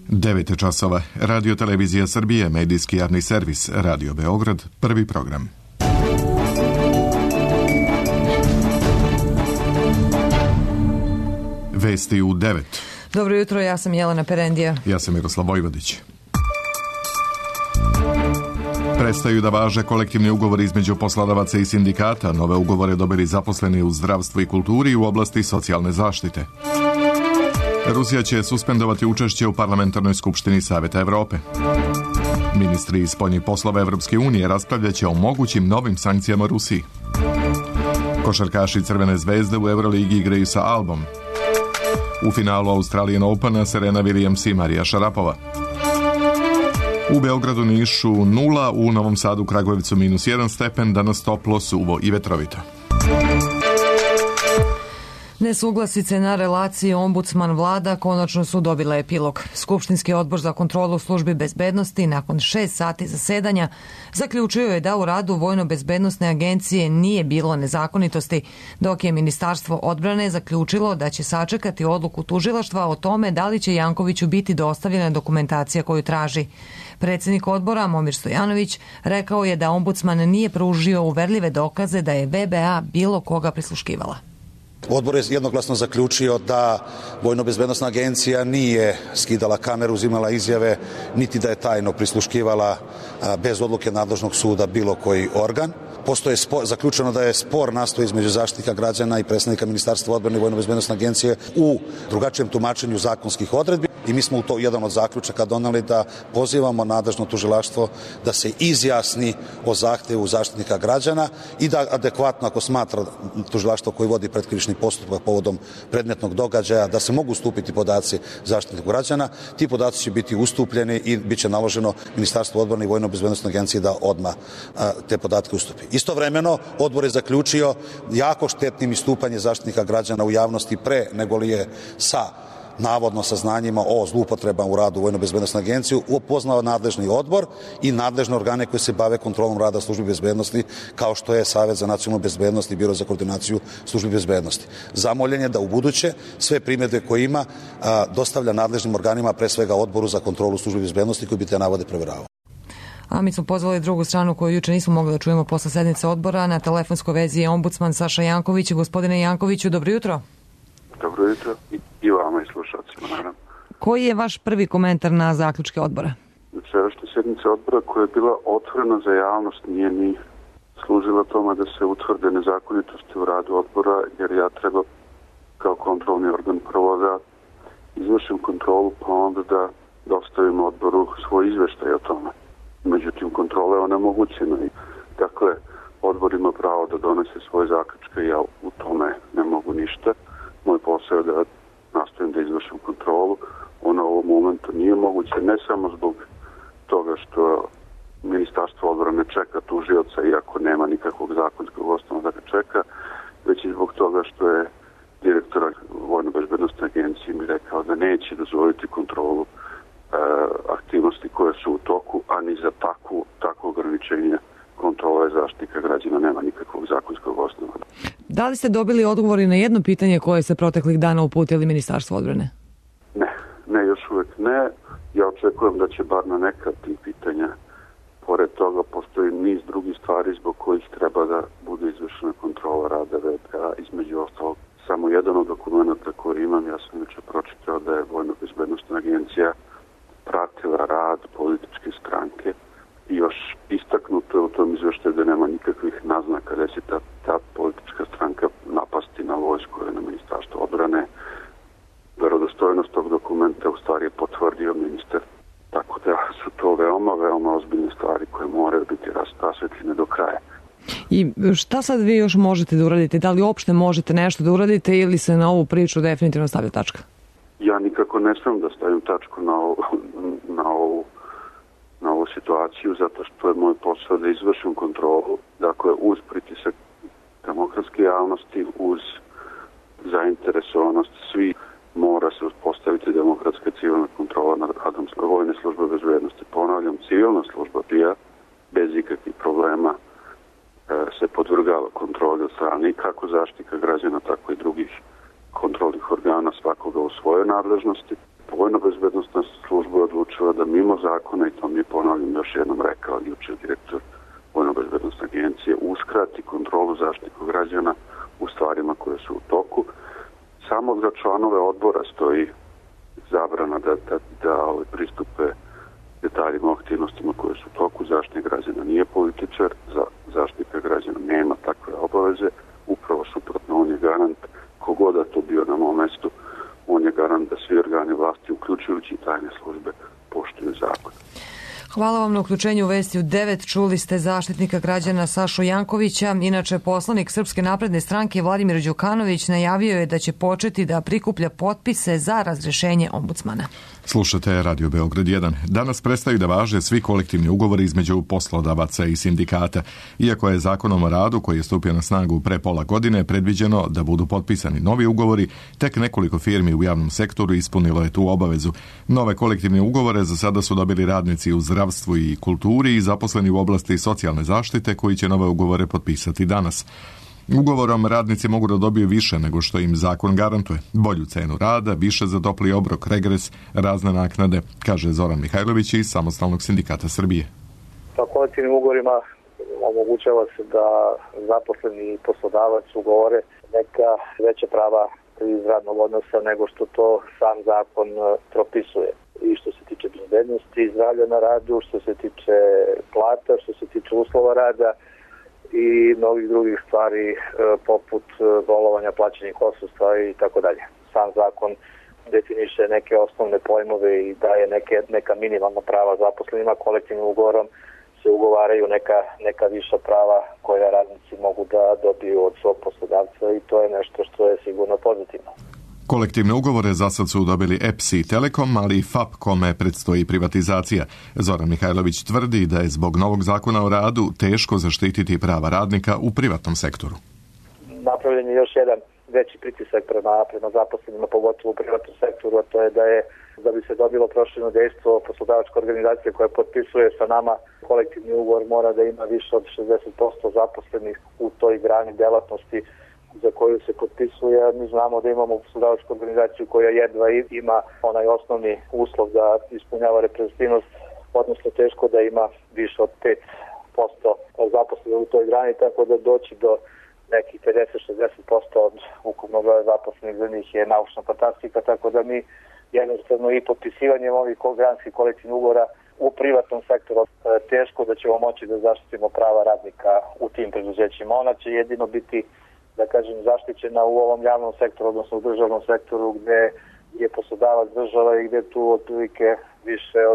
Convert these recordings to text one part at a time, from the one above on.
9 časova. Radio Televizija Srbije, medijski javni servis, Radio Beograd, prvi program. Vesti u 9. Dobro jutro, ja sam Jelena Perendija. Ja sam Miroslav Vojvodić. Prestaju da važe kolektivni ugovori između poslodavaca i sindikata. Nove ugovore dobili zaposleni u zdravstvu i kulturi i u oblasti socijalne zaštite. Rusija će suspendovati učešće u Parlamentarnoj skupštini Saveta Evrope. Ministri spoljnih poslova Evropske unije raspravljaće o mogućim novim sankcijama Rusiji. Košarkaši Crvene zvezde u Euroligi igraju sa Albom. U finalu Australian Opena Serena Williams i Marija Šarapova. U Beogradu, Nišu 0, u Novom Sadu, Kragujevcu -1 stepen, danas toplo, suvo i vetrovito. Nesuglasice na relaciji ombudsman-vlada konačno su dobile epilog. Skupštinski odbor za kontrolu službi bezbednosti nakon 6 sati zasedanja zaključio je da u radu Vojno-bezbednosne agencije nije bilo nezakonitosti, dok je Ministarstvo odbrane zaključilo da će sačekati odluku tužilaštva o tome da li će Jankoviću biti dostavljena dokumentacija koju traži. Predsjednik odbora Momir Stojanović rekao je da ombudsman nije pružio uverljive dokaze da je VBA bilo koga prisluškivala. Odbor je jednoglasno zaključio da Vojno-bezbednosna agencija nije skidala kameru, uzimala izjave, niti da je tajno prisluškivala bez odluke nadležnog suda bilo koji organ. Postoje zaključeno da je spor nastao između Zaštitnika građana i predstavnika Ministarstva odbrane i Vojno-bezbednosne agencije u drugačijem tumačenju zakonskih odredbi i mi smo u to jedan od zaključaka doneli da pozivamo nadležno tužilaštvo da se izjasni o zahtevu Zaštitnika građana i da adekvatno, ako smatra tužilaštvo koji vodi pretkrivični postupak povodom predmetnog događaja, da se mogu ustupiti podaci Zaštitniku građana, ti podaci će biti ustupljeni i bit će naloženo Ministarstvo odbrane i Vojno-bezbednosne agencije da odmah te podatke ustupi. Istovremeno, odbor je zaključio jako štetnim istupanje Zaštitnika građana u javnosti pre nego li je sa navodno saznanjima o zloupotrebama u radu Vojno-bezbednosne agencije upoznao nadležni odbor i nadležne organe koji se bave kontrolom rada službi bezbednosti, kao što je Savet za nacionalnu bezbednost i Biro za koordinaciju službi bezbednosti. Zamoljen je da u buduće sve primjedbe koje ima dostavlja nadležnim organima, pre svega odboru za kontrolu službi bezbednosti koji bi te navode proveravao. A mi smo pozvali drugu stranu koju juče nismo mogli da čujemo posle sednice odbora. Na telefonskoj vezi je ombudsman Saša Janković. Gospodine Jankoviću, dobro jutro. Dobro jutro i vama i slušalcima, naravno. Koji je vaš prvi komentar na zaključke odbora? Jučerašnja sednica odbora koja je bila otvorena za javnost nije ni služila tome da se utvrde nezakonitosti u radu odbora, jer ja treba kao kontrolni organ prvo da izvršim kontrolu, pa onda da dostavim odboru svoj izveštaj o tome. Međutim, kontrola je onemogućena i dakle, odbor ima pravo da donese svoje zaključke, ja u tome ne mogu ništa. Moj posao je da nastavim da izvršim kontrolu. Ona u ovom momentu nije moguće, ne samo zbog toga što Ministarstvo odbrane čeka tužioca, iako nema nikakvog zakonskog osnova da ga čeka, već i zbog toga što je direktor Vojno-bezbednosne agencije mi rekao da neće dozvoliti kontrolu aktivnosti koje su u toku, a ni za takvo ograničenje kontrole Zaštitnika građana nema nikakvog zakonskog osnova. Da li ste dobili odgovori na jedno pitanje koje se proteklih dana uputili Ministarstvo odbrane? Ne, još uvijek ne. Ja očekujem da će bar na neka tih pitanja, pored toga postoji niz drugih stvari zbog kojih treba da bude izvršena kontrola rada VBA, između ostalog. Samo jedan od dokumenta koji imam, ja sam juče pročitao da je Vojno-bezbednosna agencija pratila rad političke stranke i još istaknuto je u tom izveštaju da nema nikakvih naznaka da će ta politička stranka napasti na vojsku ili na Ministarstvo odbrane. Verodostojnost tog dokumenta u stvari je potvrdio ministar. Tako da su to veoma ozbiljne stvari koje moraju biti rasvetljene do kraja. I šta sad vi još možete da uradite? Da li uopšte možete nešto da uradite ili se na ovu priču definitivno stavlja tačka? Ja nikako ne smijem da stavim tačku na ovu situaciju, zato što je moj posao da izvršim kontrolu. Dakle, uz pritisak demokratske javnosti, uz zainteresovanost svi, mora se uspostaviti demokratska civilna kontrola nad radom Vojne službe bezbednosti. Ponavljam, civilna služba BIA bez ikakvih problema se podvrgava kontroli od strane kako Zaštitnika građana, tako i drugih kontrolnih organa, svakoga u svojoj nadležnosti. Po Vojno-bezbednosna služba je odlučila da mimo zakona, i to mi je ponavljam još jednom rekao jučer direktor Vojno-bezbednosne agencije, uskrati kontrolu Zaštitniku građana u stvarima koje su u toku. Samo za članove odbora stoji zabrana da pristupe detaljima o aktivnostima koje su u toku. Zaštitnik građana nije političar, Zaštitnika građana nema takve obaveze, upravo suprotno, on je garant, kogoda tu bio na mom mestu, on je garant da svi organi vlasti, uključujući i tajne službe, poštuju zakon. Hvala vam na uključenju u Vesti u 9. Čuli ste Zaštitnika građana Sašu Jankovića. Inače, poslanik Srpske napredne stranke Vladimir Đukanović najavio je da će početi da prikuplja potpise za razrešenje ombudsmana. Slušate Radio Beograd 1. Danas prestaju da važe svi kolektivni ugovori između poslodavaca i sindikata. Iako je Zakonom o radu, koji je stupio na snagu pre pola godine, predviđeno da budu potpisani novi ugovori, tek nekoliko firmi u javnom sektoru ispunilo je tu obavezu. Nove kolektivne ugovore za sada su dobili radnici u zdravstvu i kulturi i zaposleni u oblasti socijalne zaštite, koji će nove ugovore potpisati danas. Ugovorom radnici mogu da dobiju više nego što im zakon garantuje. Bolju cenu rada, više za topli obrok, regres, razne naknade, kaže Zoran Mihajlović iz Samostalnog sindikata Srbije. Pa kolektivnim ugovorima omogućava se da zaposleni i poslodavac ugovore neka veća prava iz radnog odnosa nego što to sam zakon propisuje. I što se tiče bezbednosti i zdravlja na radu, što se tiče plata, što se tiče uslova rada i mnogih drugih stvari poput bolovanja, plaćenih odsustva i tako dalje. Sam zakon definiše neke osnovne pojmove i daje neka minimalna prava zaposlenima. Kolektivnim ugovorom se ugovaraju neka viša prava koja radnici mogu da dobiju od svog poslodavca i to je nešto što je sigurno pozitivno. Kolektivne ugovore za sad su dobili EPS i Telekom, ali i FAP, kome predstoji privatizacija. Zoran Mihajlović tvrdi da je zbog novog zakona o radu teško zaštititi prava radnika u privatnom sektoru. Napravljen je još jedan veći pritisak prema zaposlenima, pogotovo u privatnom sektoru, a to je da bi se dobilo prošireno dejstvo, poslodavačka organizacija koja potpisuje sa nama kolektivni ugovor mora da ima više od 60% zaposlenih u toj grani delatnosti za koju se potpisuje. Mi znamo da imamo poslodavačku organizaciju koja jedva ima onaj osnovni uslov da ispunjava reprezentativnost, odnosno teško da ima više od 5% zaposlenih u toj grani, tako da doći do nekih 50-60% od ukupnog broja zaposlenih za njih je naučna fantastika, tako da mi jednostavno i potpisivanjem ovih granskih kolektivnih ugovora u privatnom sektoru teško da ćemo moći da zaštitimo prava radnika u tim preduzećima. Ona će jedino biti, da kažem, zaštićena u ovom javnom sektoru, odnosno u državnom sektoru gde je poslodavac država i gde tu otprilike više od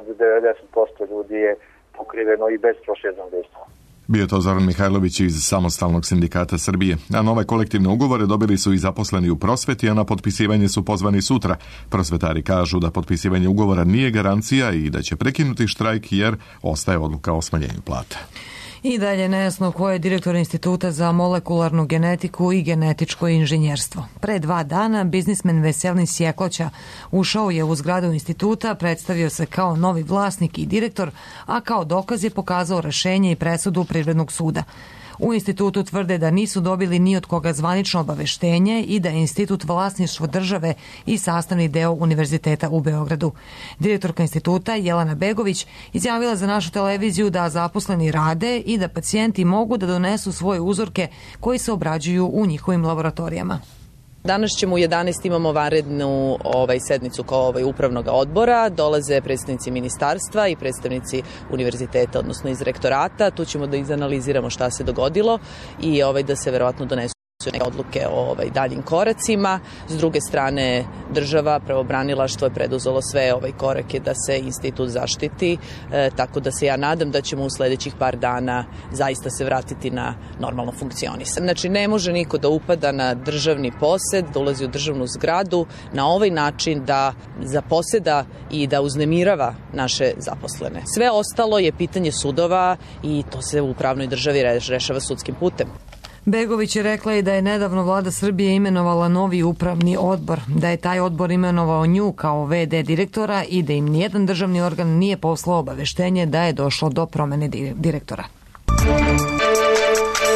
90% ljudi je pokriveno i bez proširnog dejstva. Bio to Zoran Mihajlović iz Samostalnog sindikata Srbije. A nove kolektivne ugovore dobili su i zaposleni u prosveti, a na potpisivanje su pozvani sutra. Prosvetari kažu da potpisivanje ugovora nije garancija i da će prekinuti štrajk jer ostaje odluka o smanjenju plata. I dalje nejasno ko je direktor Instituta za molekularnu genetiku i genetičko inženjerstvo. Pre 2 dana biznismen Veselin Sjekloća ušao je u zgradu instituta, predstavio se kao novi vlasnik i direktor, a kao dokaz je pokazao rešenje i presudu Privrednog suda. U institutu tvrde da nisu dobili ni od koga zvanično obaveštenje i da je institut vlasništvo države i sastavni deo Univerziteta u Beogradu. Direktorka instituta Jelena Begović izjavila za našu televiziju da zaposleni rade i da pacijenti mogu da donesu svoje uzorke koji se obrađuju u njihovim laboratorijama. Danas ćemo u 11 imamo vanrednu sednicu kao upravnog odbora. Dolaze predstavnici ministarstva i predstavnici univerziteta, odnosno iz rektorata. Tu ćemo da izanaliziramo šta se dogodilo i da se verovatno donesu neke odluke o daljim koracima. S druge strane, država, pravobranilaštvo je preduzelo sve korake da se institut zaštiti, tako da se ja nadam da ćemo u sledećih par dana zaista se vratiti na normalno funkcionisanje. Znači, ne može niko da upada na državni posed, da ulazi u državnu zgradu na ovaj način da zaposeda i da uznemirava naše zaposlene. Sve ostalo je pitanje sudova i to se u pravnoj državi rešava sudskim putem. Begović je rekla i da je nedavno vlada Srbije imenovala novi upravni odbor, da je taj odbor imenovao nju kao VD direktora i da im nijedan državni organ nije poslao obaveštenje da je došlo do promene direktora.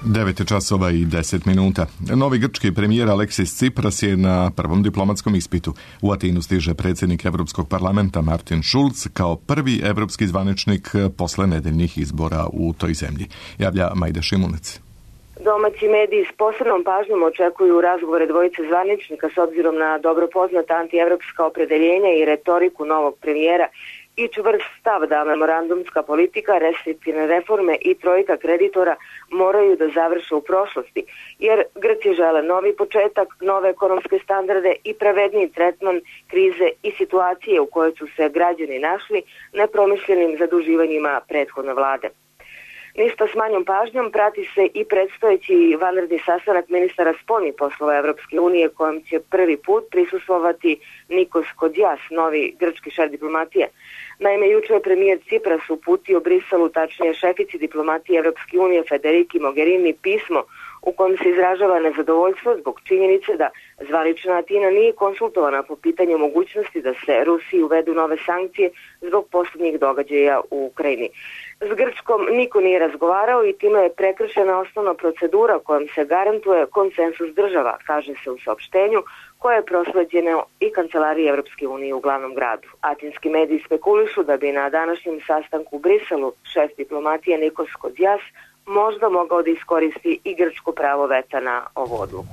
9:10. Novi grčki premijer Aleksis Tsipras je na prvom diplomatskom ispitu. U Atinu stiže predsjednik Europskog parlamenta Martin Schulz kao prvi europski zvaničnik posle nedeljnih izbora u toj zemlji. Javlja Majda Šimunec. Domaći mediji s posebnom pažnjom očekuju razgovore dvojice zvaničnika s obzirom na dobro poznata antievropska opredeljenja i retoriku novog premijera i čvrst stav da memorandumska politika, restriktivne reforme i trojka kreditora moraju da završe u prošlosti, jer Grci žele novi početak, nove ekonomske standarde i pravedniji tretman krize i situacije u kojoj su se građani našli nepromišljenim zaduživanjima prethodne vlade. Ništa s manjom pažnjom prati se i predstojeći vanredni sastanak ministara spoljnih poslova Evropske unije kojem će prvi put prisustvovati Nikos Kodjas, novi grčki šef diplomatije. Naime, juče je premijer Tsipras uputio Briselu, tačnije šefici diplomatije Evropske unije Federiki Mogherini, pismo u kojem se izražava nezadovoljstvo zbog činjenice da zvanična Atina nije konsultovana po pitanju mogućnosti da se Rusiji uvedu nove sankcije zbog posljednjih događaja u Ukrajini. S Grčkom niko nije razgovarao i time je prekršena osnovna procedura kojom se garantuje konsensus država, kaže se u saopštenju, koje je prosleđeno i kancelariji Evropske unije u glavnom gradu. Atinski mediji spekulišu da bi na današnjem sastanku u Briselu šef diplomatije Nikos Kodjas možda mogao da iskoristi i grčko pravo veta na ovu odluku.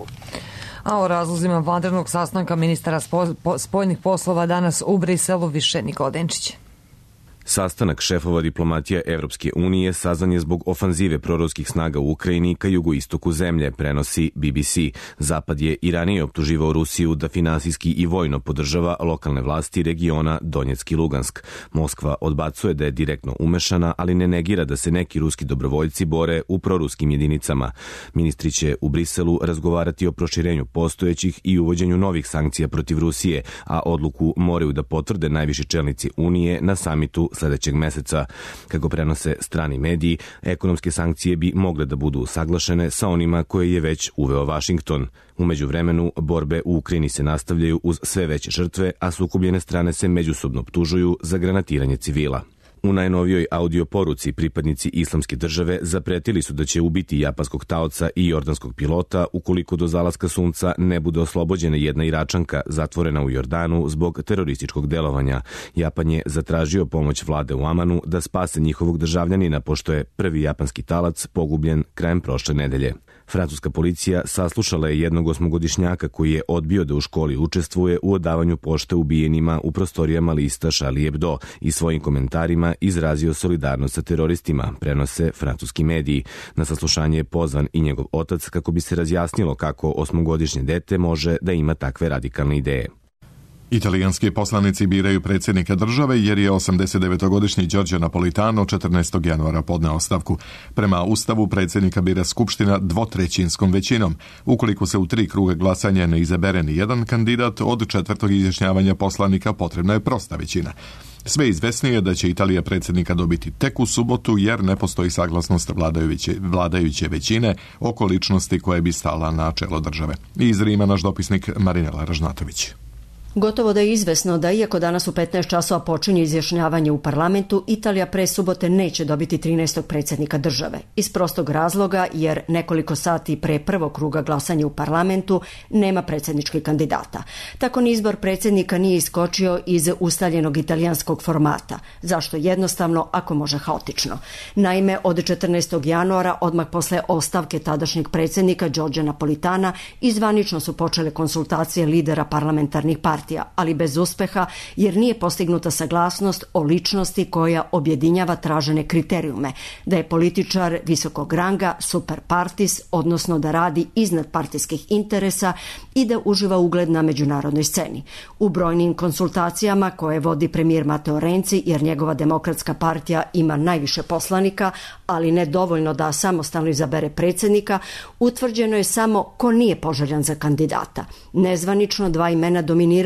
A o razlozima vanrednog sastanka ministara spoljnih poslova danas u Briselu više Nikola Denčić. Sastanak šefova diplomatija Evropske unije sazvan je zbog ofanzive proruskih snaga u Ukrajini ka jugoistoku zemlje, prenosi BBC. Zapad je i ranije optuživao Rusiju da finansijski i vojno podržava lokalne vlasti regiona Donjeck i Lugansk. Moskva odbacuje da je direktno umešana, ali ne negira da se neki ruski dobrovoljci bore u proruskim jedinicama. Ministri će u Briselu razgovarati o proširenju postojećih i uvođenju novih sankcija protiv Rusije, a odluku moraju da potvrde najviši čelnici Unije na samitu sledećeg meseca. Kako prenose strani mediji, ekonomske sankcije bi mogle da budu usaglašene sa onima koje je već uveo Vašington. U međuvremenu, borbe u Ukrajini se nastavljaju uz sve veće žrtve, a sukobljene strane se međusobno optužuju za granatiranje civila. U najnovijoj audio poruci pripadnici Islamske države zapretili su da će ubiti japanskog taoca i jordanskog pilota ukoliko do zalaska sunca ne bude oslobođena jedna Iračanka zatvorena u Jordanu zbog terorističkog delovanja. Japan je zatražio pomoć vlade u Amanu da spase njihovog državljanina pošto je prvi japanski talac pogubljen krajem prošle nedelje. Francuska policija saslušala je jednog 8-godišnjaka koji je odbio da u školi učestvuje u odavanju pošte ubijenima u prostorijama lista Charlie Hebdo i svojim komentarima izrazio solidarnost sa teroristima, prenose francuski mediji. Na saslušanje je pozvan i njegov otac kako bi se razjasnilo kako 8-godišnje dete može da ima takve radikalne ideje. Italijanski poslanici biraju predsjednika države jer je 89-godišnji Giorgio Napolitano 14. januara podneo ostavku. Prema Ustavu predsjednika bira Skupština dvotrećinskom većinom. Ukoliko se u 3 kruga glasanja ne izabere ni jedan kandidat, od četvrtog izjašnjavanja poslanika potrebna je prosta većina. Sve izvesnije je da će Italija predsjednika dobiti tek u subotu jer ne postoji saglasnost vladajuće većine oko ličnosti koje bi stala na čelo države. Iz Rima naš dopisnik Marinela Ražnatović. Gotovo da je izvesno da iako danas u 15 časova počinje izjašnjavanje u parlamentu, Italija pre subote neće dobiti 13. predsjednika države. Iz prostog razloga jer nekoliko sati pre prvog kruga glasanja u parlamentu nema predsjedničkih kandidata. Tako ni izbor predsjednika nije iskočio iz ustaljenog italijanskog formata. Zašto jednostavno, ako može haotično? Naime, od 14. januara, odmah posle ostavke tadašnjeg predsjednika Giorgia Napolitana, zvanično su počele konsultacije lidera parlamentarnih partija, ali bez uspeha jer nije postignuta saglasnost o ličnosti koja objedinjava tražene kriterijume, da je političar visokog ranga, super partis, odnosno da radi iznad partijskih interesa i da uživa ugled na međunarodnoj sceni. U brojnim konsultacijama koje vodi premijer Matteo Renzi, jer njegova demokratska partija ima najviše poslanika, ali ne dovoljno da samostalno izabere predsjednika, utvrđeno je samo ko nije poželjan za kandidata. Nezvanično 2 imena dominiraju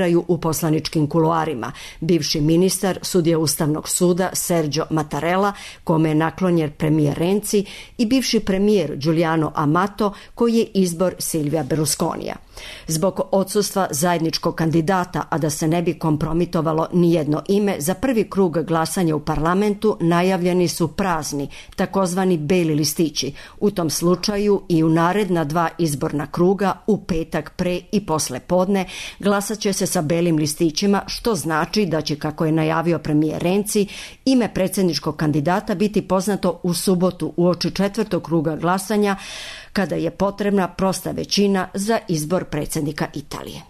komentiraju u poslaničkim kuloarima. Bivši ministar, sudija Ustavnog suda Sergio Mattarella, kome je naklonjen premijer Renzi, i bivši premijer Giuliano Amato, koji je izbor Silvija Berlusconija. Zbog odsustva zajedničkog kandidata, a da se ne bi kompromitovalo nijedno ime, za prvi krug glasanja u parlamentu najavljeni su prazni, takozvani beli listići. U tom slučaju i u naredna 2 izborna kruga, u petak pre i posle podne, glasat će se sa belim listićima, što znači da će, kako je najavio premijer Renzi, ime predsjedničkog kandidata biti poznato u subotu uoči 4. kruga glasanja, kada je potrebna prosta većina za izbor predsjednika Italije.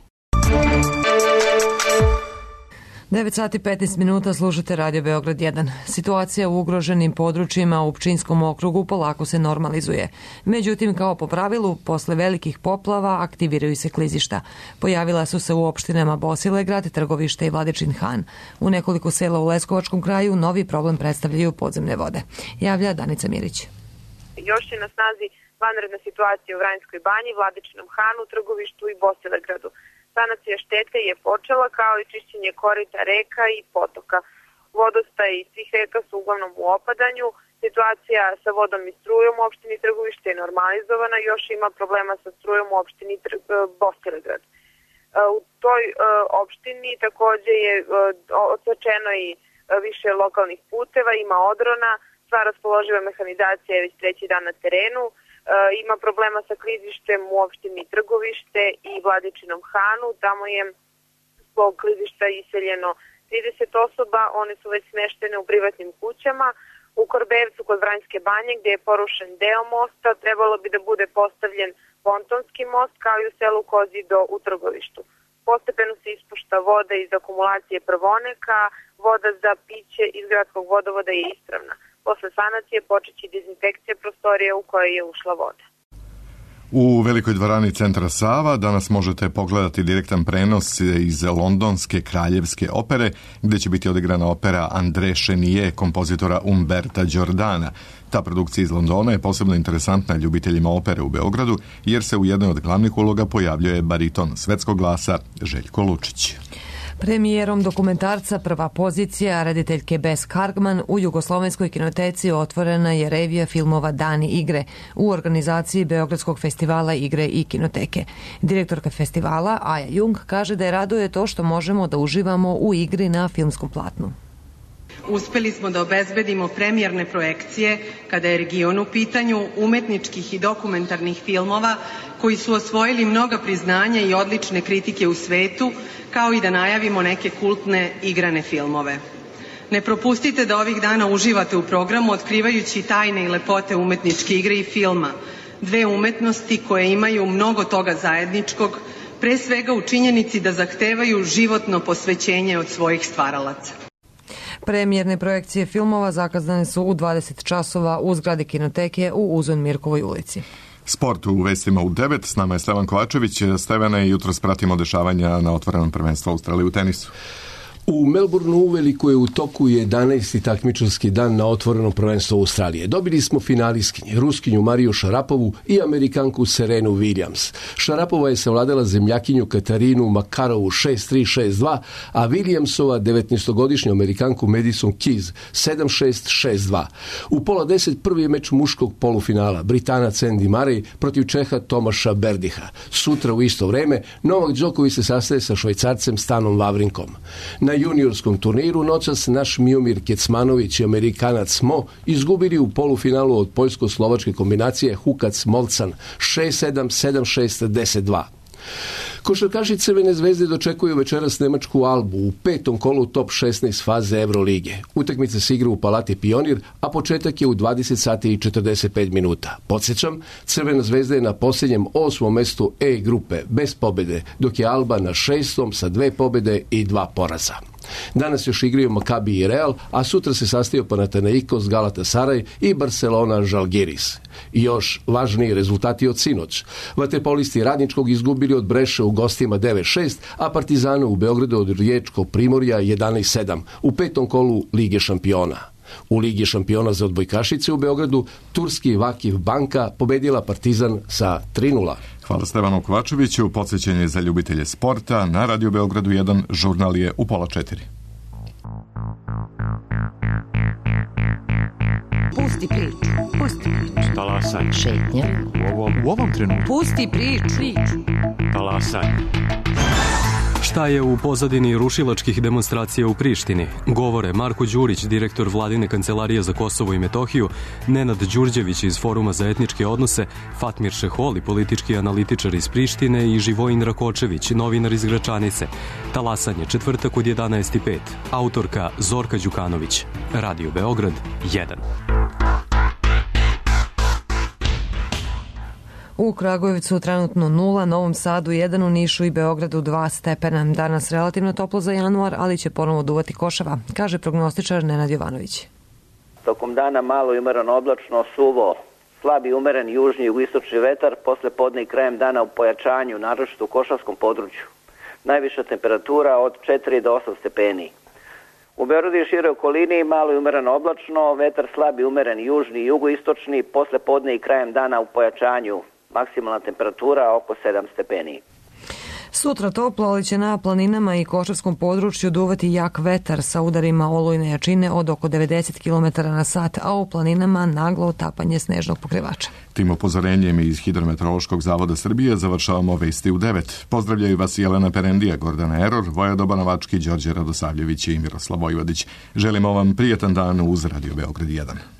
9 sati 15 minuta, slušate Radio Beograd 1. Situacija u ugroženim područjima u Pčinjskom okrugu polako se normalizuje. Međutim, kao po pravilu, posle velikih poplava aktiviraju se klizišta. Pojavila su se u opštinama Bosilegrad, Trgovište i Vladičin Han. U nekoliko sela u Leskovačkom kraju novi problem predstavljaju podzemne vode. Javlja Danica Mirić. Još je na snazi vanredna situacija u Vranjskoj banji, Vladičinom Hanu, Trgovištu i Bosilegradu. Sanacija štete je počela, kao i čišćenje korita reka i potoka. Vodostaj iz svih reka su uglavnom u opadanju. Situacija sa vodom i strujom u opštini Trgovište je normalizovana, još ima problema sa strujom u opštini Bosilegrad. U toj opštini takođe je odsečeno i više lokalnih puteva, ima odrona, sva raspoloživa mehanizacija je već 3. dan na terenu. Ima problema sa klizištem u opštini Trgovište i Vladičinom Hanu. Tamo je zbog klizišta iseljeno 30 osoba, one su već smeštene u privatnim kućama. U Korbevcu kod Vranjske banje, gde je porušen deo mosta, trebalo bi da bude postavljen pontonski most, kao i u selu Kozido u Trgovištu. Postepeno se ispušta voda iz akumulacije Prvoneka, voda za piće iz gradskog vodovoda je ispravna. Posle sanacije počeće dezinfekcija prostorije u kojoj je ušla voda. U velikoj dvorani Centra Sava danas možete pogledati direktan prenos iz londonske kraljevske opere, gdje će biti odigrana opera André Chenier kompozitora Umberta Giordana. Ta produkcija iz Londona je posebno interesantna ljubiteljima opere u Beogradu, jer se u jednoj od glavnih uloga pojavljuje bariton svetskog glasa Željko Lučić. Premijerom dokumentarca Prva pozicija rediteljke Bes Kargman u Jugoslovenskoj kinoteci otvorena je revija filmova Dani igre u organizaciji Beogradskog festivala igre i kinoteke. Direktorka festivala Aja Jung kaže da je raduje to što možemo da uživamo u igri na filmskom platnu. Uspeli smo da obezbedimo premijerne projekcije kada je region u pitanju umetničkih i dokumentarnih filmova koji su osvojili mnoga priznanja i odlične kritike u svetu, kao i da najavimo neke kultne igrane filmove. Ne propustite da ovih dana uživate u programu otkrivajući tajne i lepote umetničke igre i filma, 2 umetnosti koje imaju mnogo toga zajedničkog, pre svega u činjenici da zahtevaju životno posvećenje od svojih stvaralaca. Premijerne projekcije filmova zakazane su u 20 časova u zgradi kinoteke u Uzun Mirkovoj ulici. Sport u vestima u 9. S nama je Stevan Kovačević. Stevane, jutros pratimo dešavanja na otvorenom prvenstvu Australije u tenisu. U Melbourneu uveliko je u toku 11. takmičarski dan na otvorenom prvenstvu Australije. Dobili smo finalistkinje, Ruskinju Mariju Šarapovu i Amerikanku Serenu Williams. Šarapova je savladala zemljakinju Katarinu Makarovu 6-3, 6-2, a Williamsova 19-godišnju Amerikanku Madison Keys 7-6, 6-2. U pola 10 prvi meč muškog polufinala, Britanac Andy Murray protiv Čeha Tomaša Berdiha. Sutra u isto vreme Novak Đoković se sastaje sa Švajcarcem Stanom Wawrinkom. Na juniorskom turniru noćas naš Miomir Kecmanović i Amerikanac Mo izgubili u polufinalu od poljsko-slovačke kombinacije Hukac-Molcan 6-7, 7-6, 10-2. Košarkaši Crvene zvezde dočekuju večeras nemačku Albu u 5. kolu top 16 faze Evrolige. Utakmica se igra u Palati Pionir, a početak je u 20 sati i 45 minuta. Podsjećam, Crvena zvezda je na posljednjem 8. mestu E grupe bez pobjede, dok je Alba na 6. sa 2 pobjede i 2 poraza. Danas još igraju Maccabi i Real, a sutra se sastaju Panathinaikos, Galatasaray i Barcelona Žalgiris. I još važniji rezultati od sinoć. Vaterpolisti Radničkog izgubili od Breše u gostima 9-6, a Partizanu u Beogradu od Riječkog Primorja 11-7 u 5. kolu Lige šampiona. U Ligi šampiona za odbojkašice u Beogradu turski Vakif Banka pobedila Partizan sa 3:0. Hvala Stevanu Kovačeviću. Podsjećanje za ljubitelje sporta na Radio Beogradu 1, žurnal je u 3:30. Pusti priču. Pusti priču. Talasaj. Šetnja. U ovom trenutku. Pusti priču. Talasaj. Šta je u pozadini rušilačkih demonstracija u Prištini? Govore Marko Đurić, direktor Vladine kancelarije za Kosovo i Metohiju, Nenad Đurđević iz Foruma za etničke odnose, Fatmir Šeholi, politički analitičar iz Prištine i Živojin Rakočević, novinar iz Gračanice. Talasanje, četvrtak od 11:05. Autorka Zorka Đukanović. Radio Beograd 1. U Kragujevcu trenutno 0, Novom Sadu 1, u Nišu i Beogradu 2 stepena. Danas relativno toplo za januar, ali će ponovo duvati košava, kaže prognostičar Nenad Jovanović. Tokom dana malo i umereno oblačno, suvo, slabi umeren južni i jugoistočni vetar, posle podne i krajem dana u pojačanju, naročito u košavskom području. Najviša temperatura od 4 do 8 stepeni. U Beogradu i šire okolini malo i umereno oblačno, vetar slabi umeren južni i jugoistočni, posle podne i krajem dana u pojačanju. Maksimalna temperatura oko 7 stepeni. Sutra toplo, ali će na planinama i košavskom području duvati jak vetar sa udarima olujne jačine od oko 90 km na sat, a u planinama naglo otapanje snežnog pokrivača. Tim upozorenjem iz Hidrometeorološkog zavoda Srbije završavamo vesti u 9. Pozdravljaju vas Jelena Perendija, Gordana Eror, Voja Banovački, Đorđe Radosavljević i Miroslav Vojvodić. Želimo vam prijetan dan uz Radio Beograd 1.